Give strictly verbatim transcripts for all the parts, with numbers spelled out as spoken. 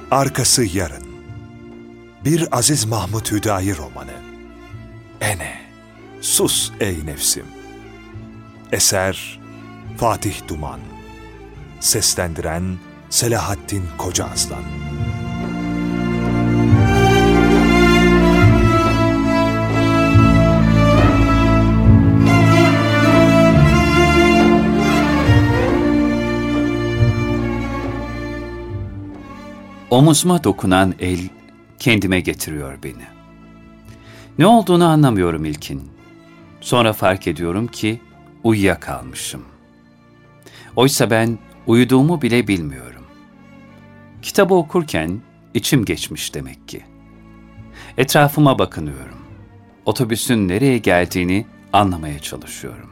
Arkası yarın. Bir Aziz Mahmut Hüdayi romanı. Ene, sus ey nefsim. Eser Fatih Duman. Seslendiren Selahattin Kocaaslan. Omuzuma dokunan el kendime getiriyor beni. Ne olduğunu anlamıyorum ilkin. Sonra fark ediyorum ki uyuyakalmışım. Oysa ben uyuduğumu bile bilmiyorum. Kitabı okurken içim geçmiş demek ki. Etrafıma bakınıyorum. Otobüsün nereye geldiğini anlamaya çalışıyorum.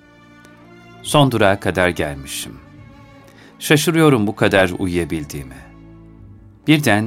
Son durağa kadar gelmişim. Şaşırıyorum bu kadar uyuyabildiğime. Birden,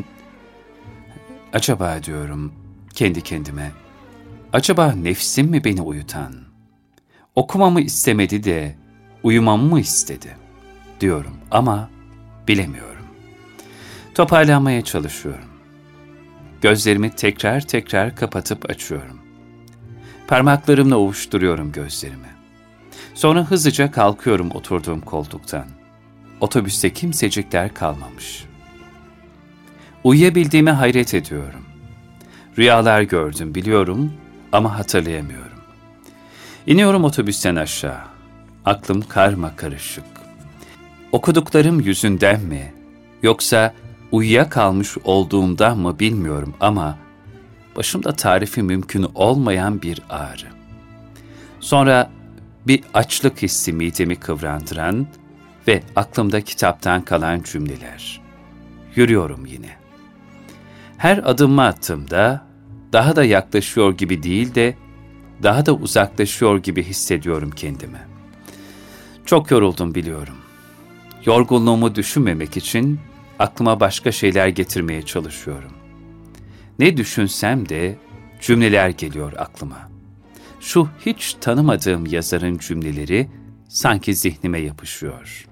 acaba diyorum kendi kendime, acaba nefsim mi beni uyutan? Okumamı istemedi de uyumamı mı istedi? Diyorum ama bilemiyorum. Toparlanmaya çalışıyorum. Gözlerimi tekrar tekrar kapatıp açıyorum. Parmaklarımla ovuşturuyorum gözlerimi. Sonra hızlıca kalkıyorum oturduğum koltuktan. Otobüste kimsecikler kalmamış. Uyuyabildiğime hayret ediyorum. Rüyalar gördüm biliyorum ama hatırlayamıyorum. İniyorum otobüsten aşağı. Aklım karma karışık. Okuduklarım yüzünden mi, yoksa uyuyakalmış olduğumdan mı bilmiyorum ama başımda tarifi mümkün olmayan bir ağrı. Sonra bir açlık hissi midemi kıvrandıran ve aklımda kitaptan kalan cümleler. Yürüyorum yine. Her adımımı attığımda daha da yaklaşıyor gibi değil de daha da uzaklaşıyor gibi hissediyorum kendimi. Çok yoruldum biliyorum. Yorgunluğumu düşünmemek için aklıma başka şeyler getirmeye çalışıyorum. Ne düşünsem de cümleler geliyor aklıma. Şu hiç tanımadığım yazarın cümleleri sanki zihnime yapışıyor.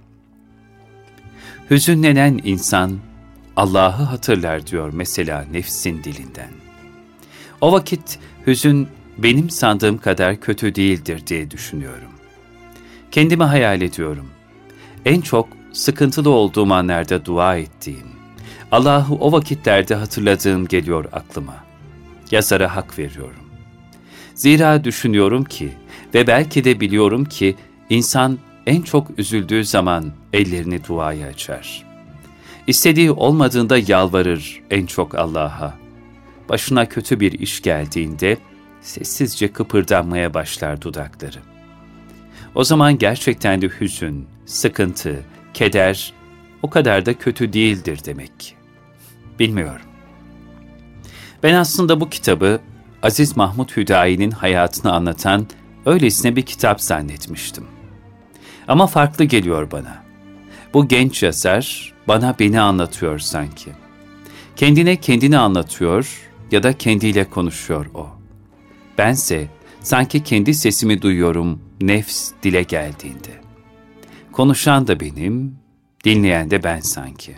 Hüzünlenen insan Allah'ı hatırlar diyor mesela nefsin dilinden. O vakit hüzün benim sandığım kadar kötü değildir diye düşünüyorum. Kendimi hayal ediyorum. En çok sıkıntılı olduğum anlarda dua ettiğim, Allah'ı o vakitlerde hatırladığım geliyor aklıma. Yazara hak veriyorum. Zira düşünüyorum ki ve belki de biliyorum ki insan en çok üzüldüğü zaman ellerini duaya açar. İstediği olmadığında yalvarır en çok Allah'a. Başına kötü bir iş geldiğinde sessizce kıpırdanmaya başlar dudakları. O zaman gerçekten de hüzün, sıkıntı, keder o kadar da kötü değildir demek ki. Bilmiyorum. Ben aslında bu kitabı Aziz Mahmut Hüdayi'nin hayatını anlatan öylesine bir kitap zannetmiştim. Ama farklı geliyor bana. Bu genç yazar bana beni anlatıyor sanki. Kendine kendini anlatıyor ya da kendiyle konuşuyor o. Bense sanki kendi sesimi duyuyorum nefs dile geldiğinde. Konuşan da benim, dinleyen de ben sanki.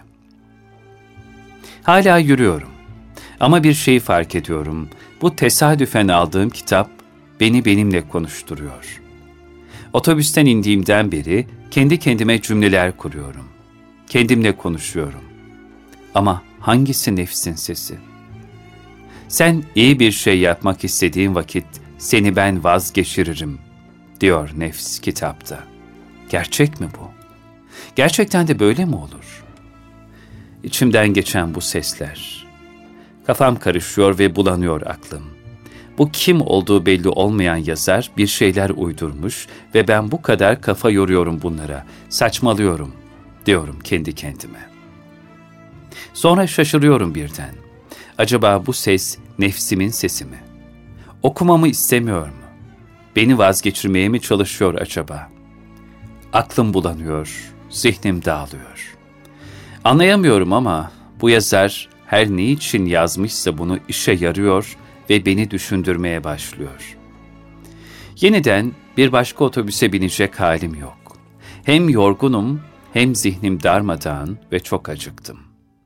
Hala yürüyorum. Ama bir şeyi fark ediyorum. Bu tesadüfen aldığım kitap beni benimle konuşturuyor. Otobüsten indiğimden beri kendi kendime cümleler kuruyorum. Kendimle konuşuyorum. Ama hangisi nefsin sesi? Sen iyi bir şey yapmak istediğin vakit seni ben vazgeçiririm, diyor nefs kitapta. Gerçek mi bu? Gerçekten de böyle mi olur? İçimden geçen bu sesler. Kafam karışıyor ve bulanıyor aklım. Bu kim olduğu belli olmayan yazar bir şeyler uydurmuş ve ben bu kadar kafa yoruyorum bunlara, saçmalıyorum, diyorum kendi kendime. Sonra şaşırıyorum birden. Acaba bu ses nefsimin sesi mi? Okumamı istemiyor mu? Beni vazgeçirmeye mi çalışıyor acaba? Aklım bulanıyor, zihnim dağılıyor. Anlayamıyorum ama bu yazar her ne için yazmışsa bunu işe yarıyor ve beni düşündürmeye başlıyor. Yeniden bir başka otobüse binecek halim yok. Hem yorgunum hem zihnim darmadağın ve çok acıktım.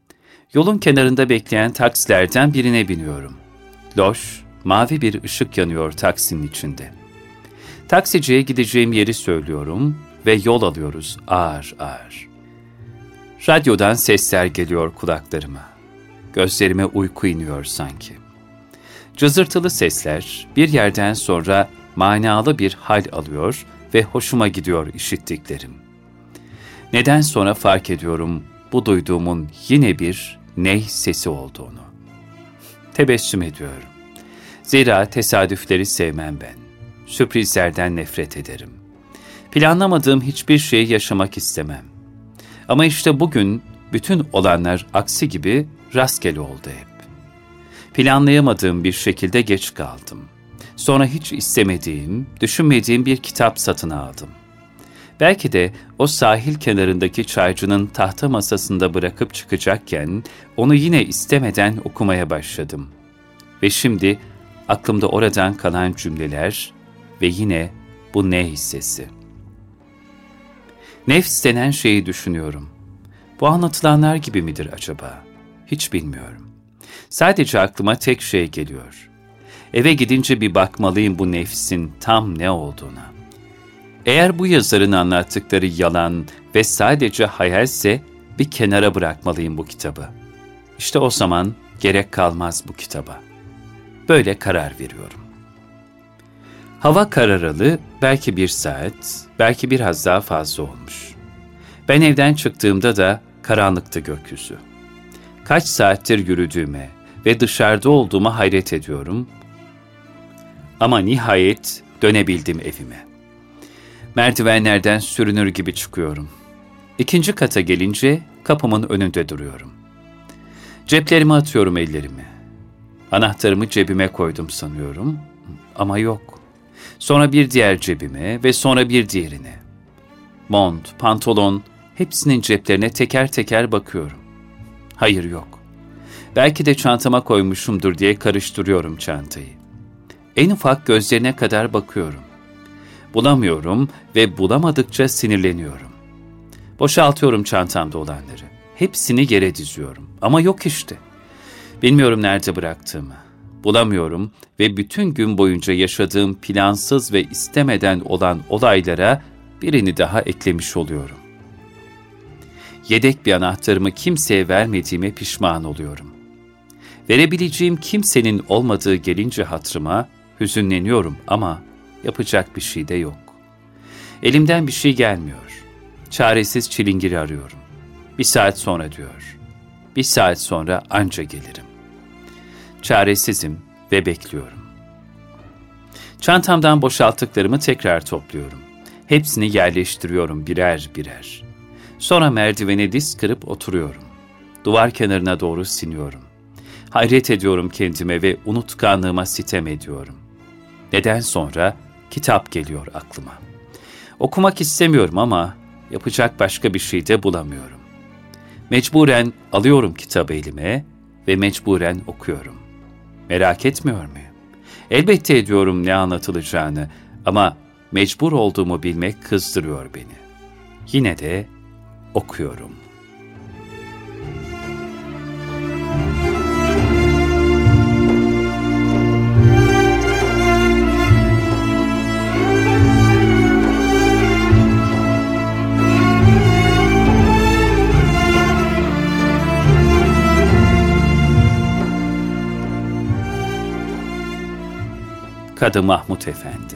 Yolun kenarında bekleyen taksilerden birine biniyorum. Loş, mavi bir ışık yanıyor taksinin içinde. Taksiciye gideceğim yeri söylüyorum ve yol alıyoruz ağır ağır. Radyodan sesler geliyor kulaklarıma. Gözlerime uyku iniyor sanki. Cızırtılı sesler bir yerden sonra manalı bir hal alıyor ve hoşuma gidiyor işittiklerim. Neden sonra fark ediyorum bu duyduğumun yine bir ney sesi olduğunu. Tebessüm ediyorum. Zira tesadüfleri sevmem ben. Sürprizlerden nefret ederim. Planlamadığım hiçbir şeyi yaşamak istemem. Ama işte bugün bütün olanlar aksi gibi rastgele oldu hep. Planlayamadığım bir şekilde geç kaldım. Sonra hiç istemediğim, düşünmediğim bir kitap satın aldım. Belki de o sahil kenarındaki çaycının tahta masasında bırakıp çıkacakken onu yine istemeden okumaya başladım. Ve şimdi aklımda oradan kalan cümleler ve yine bu ne hissesi. Nefs denen şeyi düşünüyorum. Bu anlatılanlar gibi midir acaba? Hiç bilmiyorum. Sadece aklıma tek şey geliyor. Eve gidince bir bakmalıyım bu nefsin tam ne olduğuna. Eğer bu yazarın anlattıkları yalan ve sadece hayalse bir kenara bırakmalıyım bu kitabı. İşte o zaman gerek kalmaz bu kitaba. Böyle karar veriyorum. Hava kararalı belki bir saat, belki biraz daha fazla olmuş. Ben evden çıktığımda da karanlıktı gökyüzü. Kaç saattir yürüdüğüme ve dışarıda olduğuma hayret ediyorum. Ama nihayet dönebildim evime. Merdivenlerden sürünür gibi çıkıyorum. İkinci kata gelince kapımın önünde duruyorum. Ceplerime atıyorum ellerimi. Anahtarımı cebime koydum sanıyorum ama yok. Sonra bir diğer cebime ve sonra bir diğerine. Mont, pantolon, hepsinin ceplerine teker teker bakıyorum. Hayır yok. Belki de çantama koymuşumdur diye karıştırıyorum çantayı. En ufak gözlerine kadar bakıyorum. Bulamıyorum ve bulamadıkça sinirleniyorum. Boşaltıyorum çantamda olanları. Hepsini yere diziyorum ama yok işte. Bilmiyorum nerede bıraktığımı. Bulamıyorum ve bütün gün boyunca yaşadığım plansız ve istemeden olan olaylara birini daha eklemiş oluyorum. Yedek bir anahtarımı kimseye vermediğime pişman oluyorum. Verebileceğim kimsenin olmadığı gelince hatırıma hüzünleniyorum ama yapacak bir şey de yok. Elimden bir şey gelmiyor. Çaresiz çilingiri arıyorum. Bir saat sonra diyor. Bir saat sonra anca gelirim. Çaresizim ve bekliyorum. Çantamdan boşalttıklarımı tekrar topluyorum. Hepsini yerleştiriyorum birer birer. Sonra merdivene diz kırıp oturuyorum. Duvar kenarına doğru siniyorum. Hayret ediyorum kendime ve unutkanlığıma sitem ediyorum. Neden sonra kitap geliyor aklıma. Okumak istemiyorum ama yapacak başka bir şey de bulamıyorum. Mecburen alıyorum kitabı elime ve mecburen okuyorum. Merak etmiyor muyum? Elbette ediyorum ne anlatılacağını ama mecbur olduğumu bilmek kızdırıyor beni. Yine de okuyorum. Kadı Mahmud Efendi.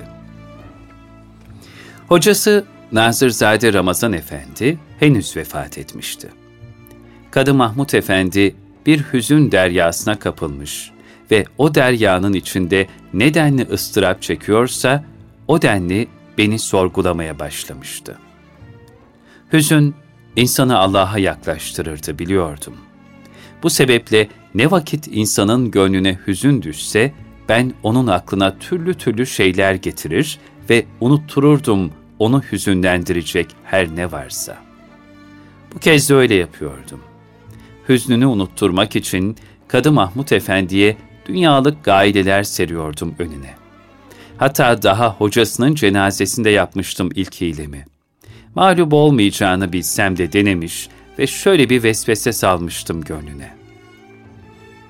Hocası Nazırzade Ramazan Efendi henüz vefat etmişti. Kadı Mahmud Efendi bir hüzün deryasına kapılmış ve o deryanın içinde ne denli ıstırap çekiyorsa o denli beni sorgulamaya başlamıştı. Hüzün insanı Allah'a yaklaştırırdı biliyordum. Bu sebeple ne vakit insanın gönlüne hüzün düşse ben onun aklına türlü türlü şeyler getirir ve unuttururdum onu hüzünlendirecek her ne varsa. Bu kez de öyle yapıyordum. Hüznünü unutturmak için Kadı Mahmud Efendi'ye dünyalık gaileler seriyordum önüne. Hatta daha hocasının cenazesinde yapmıştım ilk hilemi. Mağlup olmayacağını bilsem de denemiş ve şöyle bir vesvese salmıştım gönlüne.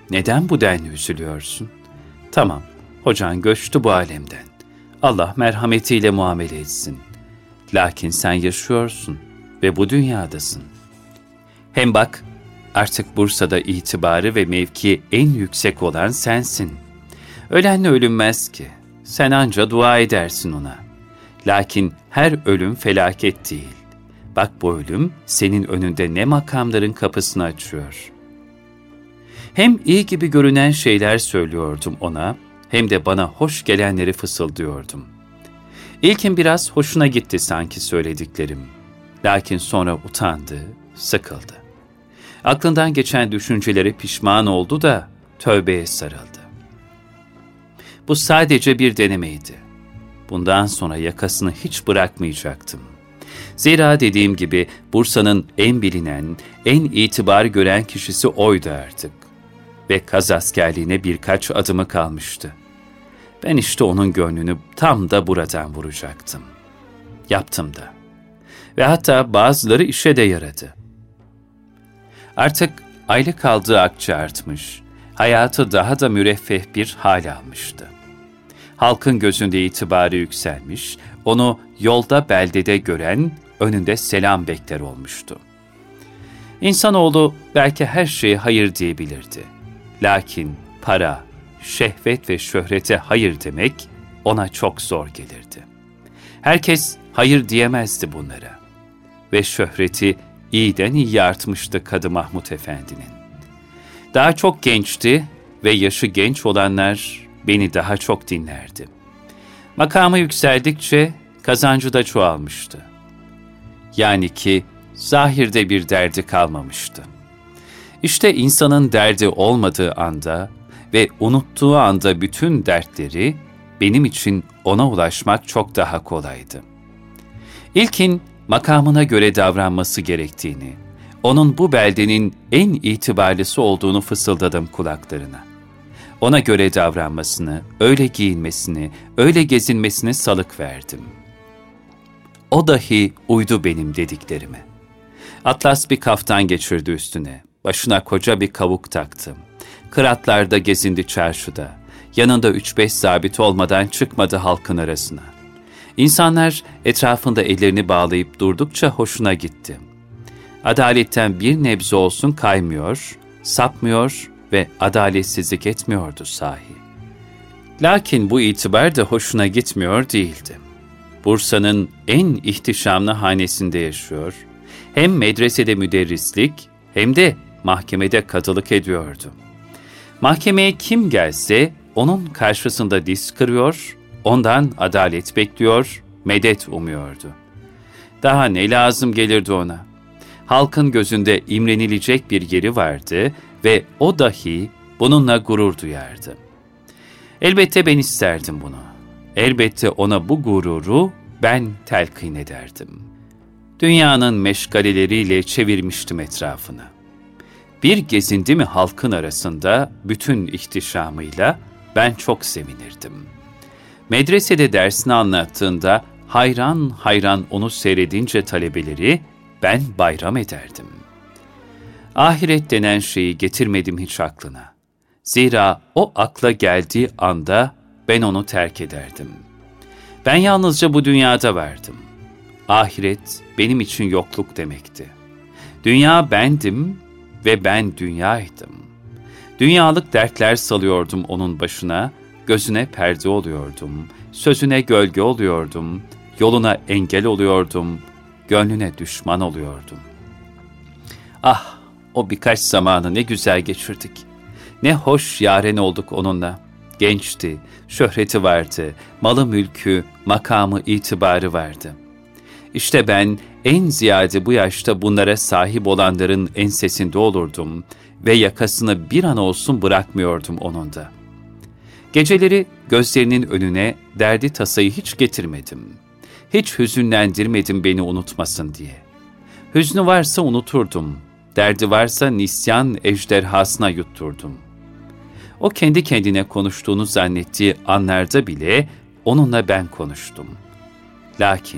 Neden bu denli üzülüyorsun? Tamam, hocan göçtü bu alemden. Allah merhametiyle muamele etsin. Lakin sen yaşıyorsun ve bu dünyadasın. Hem bak, artık Bursa'da itibarı ve mevki en yüksek olan sensin. Ölenle ölünmez ki. Sen anca dua edersin ona. Lakin her ölüm felaket değil. Bak bu ölüm senin önünde ne makamların kapısını açıyor. Hem iyi gibi görünen şeyler söylüyordum ona, hem de bana hoş gelenleri fısıldıyordum. İlkin biraz hoşuna gitti sanki söylediklerim. Lakin sonra utandı, sıkıldı. Aklından geçen düşüncelere pişman oldu da tövbeye sarıldı. Bu sadece bir denemeydi. Bundan sonra yakasını hiç bırakmayacaktım. Zira dediğim gibi Bursa'nın en bilinen, en itibar gören kişisi oydu artık. Ve kaz askerliğine birkaç adımı kalmıştı. Ben işte onun gönlünü tam da buradan vuracaktım. Yaptım da. Ve hatta bazıları işe de yaradı. Artık aylık aldığı akçe artmış, hayatı daha da müreffeh bir hal almıştı. Halkın gözünde itibarı yükselmiş, onu yolda beldede gören, önünde selam bekler olmuştu. İnsanoğlu belki her şeye hayır diyebilirdi. Lakin para, şehvet ve şöhrete hayır demek ona çok zor gelirdi. Herkes hayır diyemezdi bunlara. Ve şöhreti iyiden iyiye artmıştı Kadı Mahmud Efendi'nin. Daha çok gençti ve yaşı genç olanlar beni daha çok dinlerdi. Makamı yükseldikçe kazancı da çoğalmıştı. Yani ki zahirde bir derdi kalmamıştı. İşte insanın derdi olmadığı anda ve unuttuğu anda bütün dertleri, benim için ona ulaşmak çok daha kolaydı. İlkin makamına göre davranması gerektiğini, onun bu beldenin en itibarlısı olduğunu fısıldadım kulaklarına. Ona göre davranmasını, öyle giyinmesini, öyle gezinmesini salık verdim. O dahi uydu benim dediklerime. Atlas bir kaftan geçirdi üstüne, başına koca bir kavuk taktı. Kıratlarda gezindi çarşıda, yanında üç beş zabit olmadan çıkmadı halkın arasına. İnsanlar etrafında ellerini bağlayıp durdukça hoşuna gitti. Adaletten bir nebze olsun kaymıyor, sapmıyor ve adaletsizlik etmiyordu sahi. Lakin bu itibar da hoşuna gitmiyor değildi. Bursa'nın en ihtişamlı hanesinde yaşıyor, hem medresede müderrislik hem de mahkemede kadılık ediyordu. Mahkemeye kim gelse onun karşısında diz kırıyor, ondan adalet bekliyor, medet umuyordu. Daha ne lazım gelirdi ona? Halkın gözünde imrenilecek bir yeri vardı ve o dahi bununla gurur duyardı. Elbette ben isterdim bunu. Elbette ona bu gururu ben telkin ederdim. Dünyanın meşgaleleriyle çevirmiştim etrafını. Bir gezindi mi halkın arasında bütün ihtişamıyla ben çok sevinirdim. Medresede dersini anlattığında hayran hayran onu seyredince talebeleri ben bayram ederdim. Ahiret denen şeyi getirmedim hiç aklına. Zira o akla geldiği anda ben onu terk ederdim. Ben yalnızca bu dünyada vardım. Ahiret benim için yokluk demekti. Dünya bendim ve ben dünyaydım. Dünyalık dertler salıyordum onun başına, gözüne perde oluyordum, sözüne gölge oluyordum, yoluna engel oluyordum, gönlüne düşman oluyordum. Ah, o birkaç zamanı ne güzel geçirdik. Ne hoş yaren olduk onunla. Gençti, şöhreti vardı, malı mülkü, makamı, itibarı vardı. İşte ben en ziyade bu yaşta bunlara sahip olanların ensesinde olurdum ve yakasını bir an olsun bırakmıyordum onun da. Geceleri gözlerinin önüne derdi tasayı hiç getirmedim. Hiç hüzünlendirmedim beni unutmasın diye. Hüznü varsa unuturdum, derdi varsa nisyan ejderhasına yutturdum. O kendi kendine konuştuğunu zannettiği anlarda bile onunla ben konuştum. Lakin,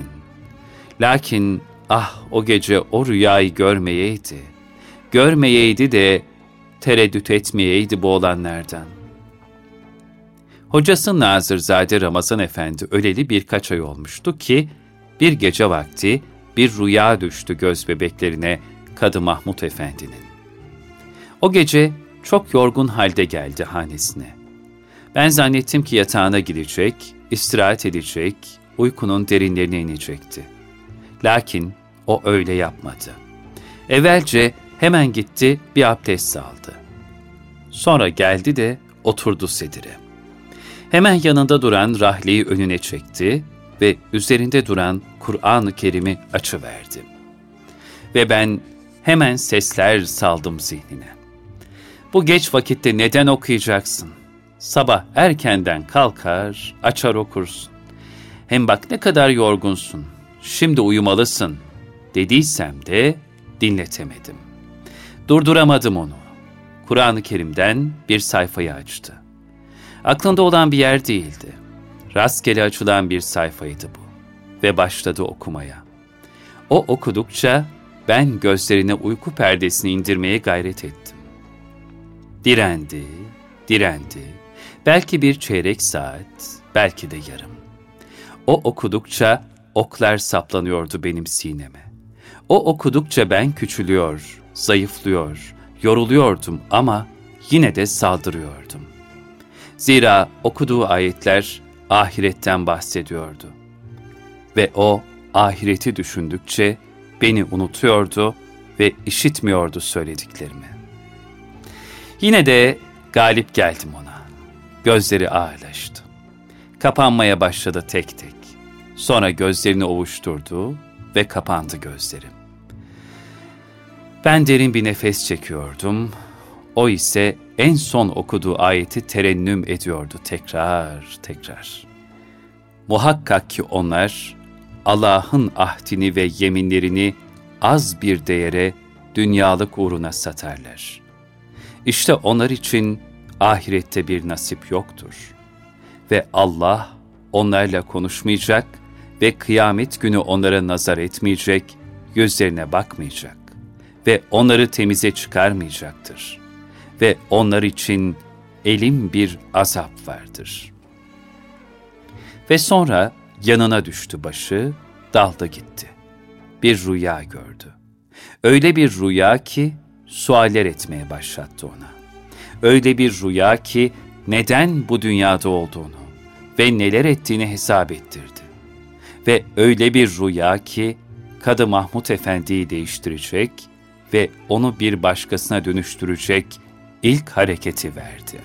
lakin ah o gece o rüyayı görmeyeydi. Görmeyeydi de tereddüt etmeyeydi bu olanlardan. Hocası Nazırzade Ramazan Efendi öleli birkaç ay olmuştu ki, bir gece vakti bir rüya düştü göz bebeklerine Kadı Mahmud Efendi'nin. O gece çok yorgun halde geldi hanesine. Ben zannettim ki yatağına gidecek, istirahat edecek, uykunun derinlerine inecekti. Lakin o öyle yapmadı. Evvelce hemen gitti, bir abdest aldı. Sonra geldi de oturdu sedire. Hemen yanında duran rahleyi önüne çekti ve üzerinde duran Kur'an-ı Kerim'i açıverdi. Ve ben hemen sesler saldım zihnine. Bu geç vakitte neden okuyacaksın? Sabah erkenden kalkar, açar okursun. Hem bak ne kadar yorgunsun, şimdi uyumalısın dediysem de dinletemedim. Durduramadım onu. Kur'an-ı Kerim'den bir sayfayı açtı. Aklında olan bir yer değildi. Rastgele açılan bir sayfaydı bu. Ve başladı okumaya. O okudukça ben gözlerine uyku perdesini indirmeye gayret ettim. Direndi, direndi. Belki bir çeyrek saat, belki de yarım. O okudukça oklar saplanıyordu benim sineme. O okudukça ben küçülüyor, zayıflıyor, yoruluyordum ama yine de saldırıyordum. Zira okuduğu ayetler ahiretten bahsediyordu. Ve o ahireti düşündükçe beni unutuyordu ve işitmiyordu söylediklerimi. Yine de galip geldim ona. Gözleri ağırlaştı. Kapanmaya başladı tek tek. Sonra gözlerini ovuşturdu ve kapandı gözlerim. Ben derin bir nefes çekiyordum. O ise en son okuduğu ayeti terennüm ediyordu tekrar tekrar. Muhakkak ki onlar Allah'ın ahdini ve yeminlerini az bir değere dünyalık uğruna satarlar. İşte onlar için ahirette bir nasip yoktur. Ve Allah onlarla konuşmayacak ve kıyamet günü onlara nazar etmeyecek, yüzlerine bakmayacak ve onları temize çıkarmayacaktır. Ve onlar için elim bir azap vardır. Ve sonra yanına düştü başı, dalda gitti. Bir rüya gördü. Öyle bir rüya ki sualler etmeye başlattı ona. Öyle bir rüya ki neden bu dünyada olduğunu ve neler ettiğini hesap ettirdi. Ve öyle bir rüya ki Kadı Mahmud Efendi'yi değiştirecek ve onu bir başkasına dönüştürecek ilk hareketi verdi.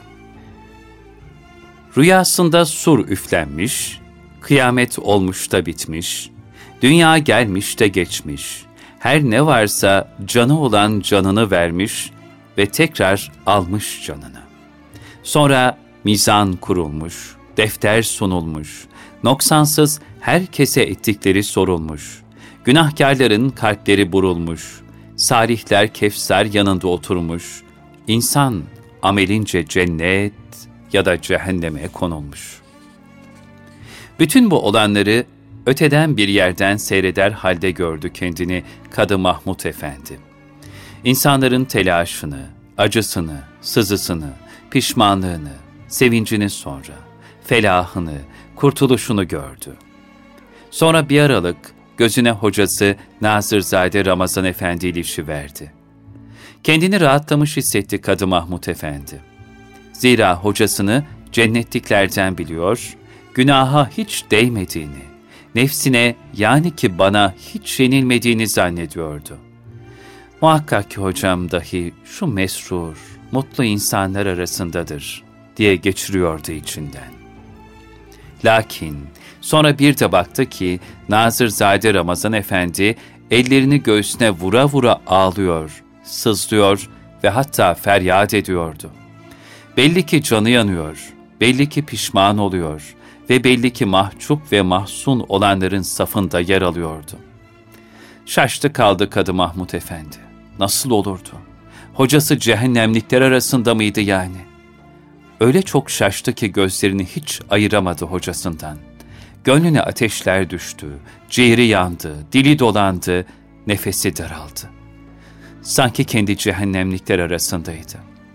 Rüyasında sur üflenmiş, kıyamet olmuş da bitmiş, dünya gelmiş de geçmiş, her ne varsa canı olan canını vermiş ve tekrar almış canını. Sonra mizan kurulmuş, defter sunulmuş, noksansız herkese ettikleri sorulmuş, günahkarların kalpleri burulmuş, salihler Kevser yanında oturmuş, İnsan amelince cennet ya da cehenneme konulmuş. Bütün bu olanları öteden bir yerden seyreder halde gördü kendini Kadı Mahmud Efendi. İnsanların telaşını, acısını, sızısını, pişmanlığını, sevincini sonra, felahını, kurtuluşunu gördü. Sonra bir aralık gözüne hocası Nazırzade Ramazan Efendi ilişiverdi. Kendini rahatlamış hissetti Kadı Mahmud Efendi. Zira hocasını cennetliklerden biliyor, günaha hiç değmediğini, nefsine yani ki bana hiç yenilmediğini zannediyordu. Muhakkak ki hocam dahi şu mesrur, mutlu insanlar arasındadır diye geçiriyordu içinden. Lakin sonra bir de baktı ki Nazırzade Ramazan Efendi ellerini göğsüne vura vura ağlıyor, sızlıyor ve hatta feryat ediyordu. Belli ki canı yanıyor, belli ki pişman oluyor ve belli ki mahcup ve mahzun olanların safında yer alıyordu. Şaştı kaldı Kadı Mahmud Efendi. Nasıl olurdu? Hocası cehennemlikler arasında mıydı yani? Öyle çok şaştı ki gözlerini hiç ayıramadı hocasından. Gönlüne ateşler düştü, ciğeri yandı, dili dolandı, nefesi daraldı. Sanki kendi cehennemlikler arasındaydı.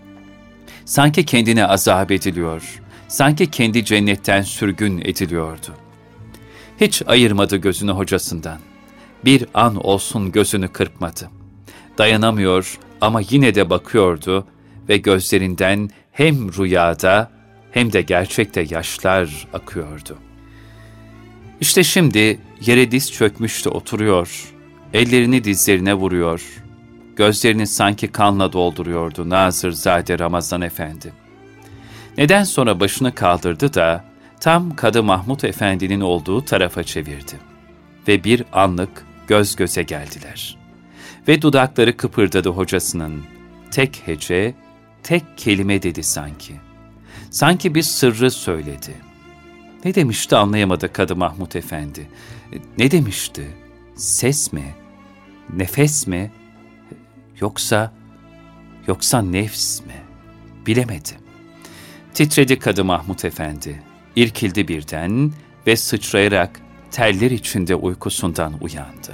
Sanki kendine azap ediliyor, sanki kendi cennetten sürgün ediliyordu. Hiç ayırmadı gözünü hocasından. Bir an olsun gözünü kırpmadı. Dayanamıyor ama yine de bakıyordu ve gözlerinden hem rüyada hem de gerçekte yaşlar akıyordu. İşte şimdi yere diz çökmüştü oturuyor, ellerini dizlerine vuruyor, gözlerini sanki kanla dolduruyordu Nazırzade Ramazan Efendi. Neden sonra başını kaldırdı da tam Kadı Mahmud Efendi'nin olduğu tarafa çevirdi. Ve bir anlık göz göze geldiler. Ve dudakları kıpırdadı hocasının. Tek hece, tek kelime dedi sanki. Sanki bir sırrı söyledi. Ne demişti anlayamadı Kadı Mahmud Efendi. Ne demişti? Ses mi? Nefes mi? Yoksa, yoksa nefs mi? Bilemedi. Titredi Kadı Mahmud Efendi. İrkildi birden ve sıçrayarak teller içinde uykusundan uyandı.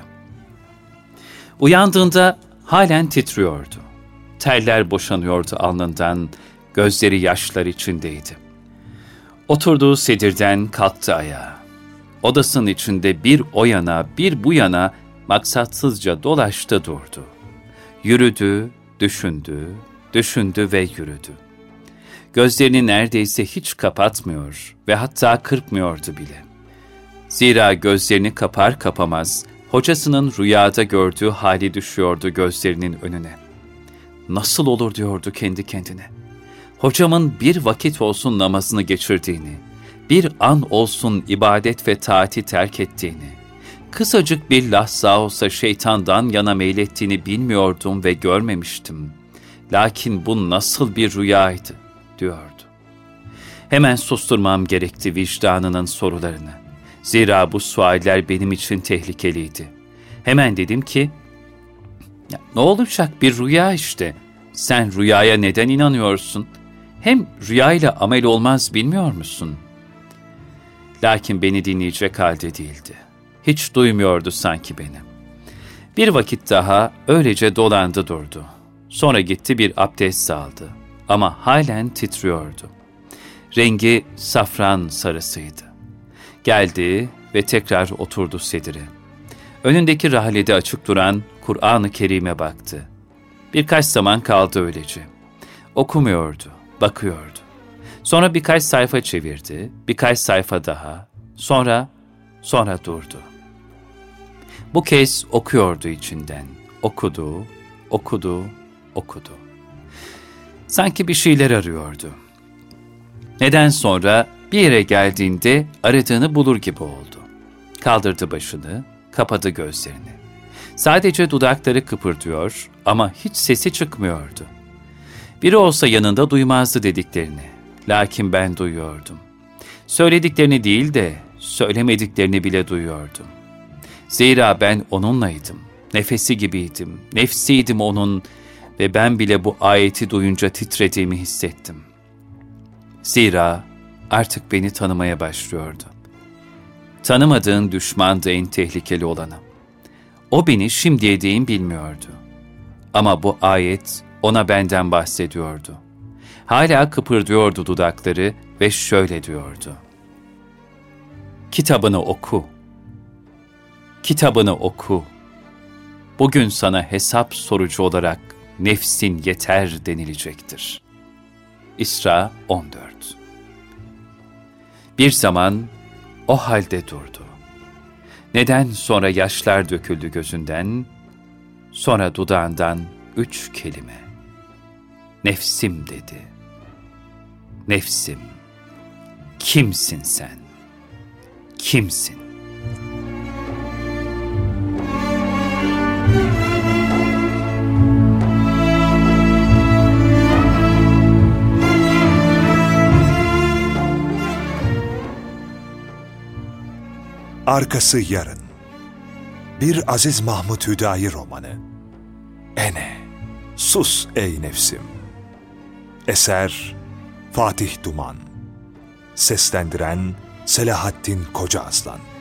Uyandığında halen titriyordu. Teller boşanıyordu alnından, gözleri yaşlar içindeydi. Oturduğu sedirden kalktı ayağa. Odasının içinde bir o yana bir bu yana maksatsızca dolaştı durdu. Yürüdü, düşündü, düşündü ve yürüdü. Gözlerini neredeyse hiç kapatmıyor ve hatta kırpmıyordu bile. Zira gözlerini kapar kapamaz, hocasının rüyada gördüğü hali düşüyordu gözlerinin önüne. Nasıl olur diyordu kendi kendine. Hocamın bir vakit olsun namazını geçirdiğini, bir an olsun ibadet ve taati terk ettiğini, kısacık bir lahza olsa şeytandan yana meylettiğini bilmiyordum ve görmemiştim. Lakin bu nasıl bir rüyaydı, diyordu. Hemen susturmam gerekti vicdanının sorularını. Zira bu sualler benim için tehlikeliydi. Hemen dedim ki, ya, ne olacak bir rüya işte. Sen rüyaya neden inanıyorsun? Hem rüyayla amel olmaz bilmiyor musun? Lakin beni dinleyecek halde değildi. Hiç duymuyordu sanki beni. Bir vakit daha öylece dolandı durdu. Sonra gitti bir abdest aldı. Ama halen titriyordu. Rengi safran sarısıydı. Geldi ve tekrar oturdu sedire. Önündeki rahlede açık duran Kur'an-ı Kerim'e baktı. Birkaç zaman kaldı öylece. Okumuyordu, bakıyordu. Sonra birkaç sayfa çevirdi, birkaç sayfa daha. Sonra, sonra durdu. Bu kez okuyordu içinden. Okudu, okudu, okudu. Sanki bir şeyler arıyordu. Neden sonra bir yere geldiğinde aradığını bulur gibi oldu. Kaldırdı başını, kapadı gözlerini. Sadece dudakları kıpırdıyor ama hiç sesi çıkmıyordu. Biri olsa yanında duymazdı dediklerini. Lakin ben duyuyordum. Söylediklerini değil de söylemediklerini bile duyuyordum. Zira ben onunlaydım. Nefesi gibiydim, nefsiydim onun ve ben bile bu ayeti duyunca titrediğimi hissettim. Zira artık beni tanımaya başlıyordu. Tanımadığın düşmandı en tehlikeli olanı. O beni şimdiye değin bilmiyordu. Ama bu ayet ona benden bahsediyordu. Hala kıpırdıyordu dudakları ve şöyle diyordu. Kitabını oku. Kitabını oku. Bugün sana hesap sorucu olarak nefsin yeter denilecektir. İsra on dört. Bir zaman o halde durdu. Neden sonra yaşlar döküldü gözünden, sonra dudağından üç kelime. Nefsim dedi. Nefsim, kimsin sen? Kimsin? Arkası yarın. Bir Aziz Mahmud Hüdayi romanı. Ene, sus ey nefsim. Eser Fatih Duman. Seslendiren Selahattin Kocaaslan.